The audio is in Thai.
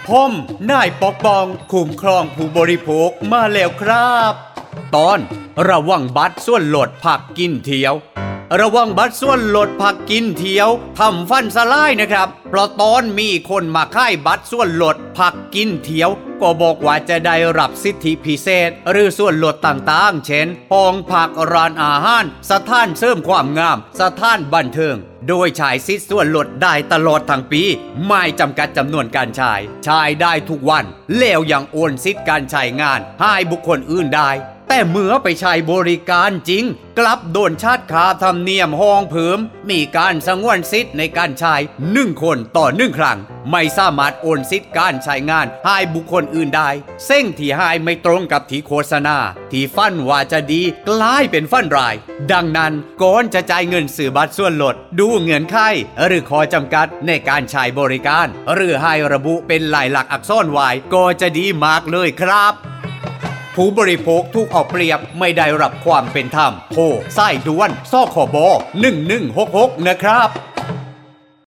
ผมนายปกป้องคุ้มครองผู้บริโภคมาแล้วครับตอนระวังบัตรส่วนลดผักกินเที่ยวระวังบัตรส่วนลดผักกินเที่ยวทำฟันสลายนะครับเพราะตอนมีคนมาค่ายบัตรส่วนลดผักกินเที่ยวก็บอกว่าจะได้รับสิทธิพิเศษหรือส่วนลดต่างๆเช่นห้องพักร้านอาหารสถานเสริมความงามสถานบันเทิงโดยใช้สิทธิส่วนลดได้ตลอดทั้งปีไม่จำกัดจำนวนการใช้ได้ทุกวันแล้วยังโอนสิทธิการใช้งานให้บุคคลอื่นได้แต่เมื่อไปใช้บริการจริงกลับโดนชาร์จค่าธรรมเนียมห้องเพิ่มมีการสงวนสิทธิ์ในการใช้1 คนต่อ1 ครั้งไม่สามารถโอนสิทธิ์การใช้งานให้บุคคลอื่นได้เส้นที่ให้ไม่ตรงกับที่โฆษณาที่ฟันว่าจะดีกลายเป็นฟันร้ายดังนั้นก่อนจะจ่ายเงินซื้อบัตรส่วนลดดูเงื่อนไขหรือข้อจำกัดในการใช้บริการหรือให้ระบุเป็นลายลักษณ์อักษรไว้ก็จะดีมากเลยครับผู้บริโภคถูกเอาเปรียบไม่ได้รับความเป็นธรรมโทรสายด่วนสคบ1166นะครับ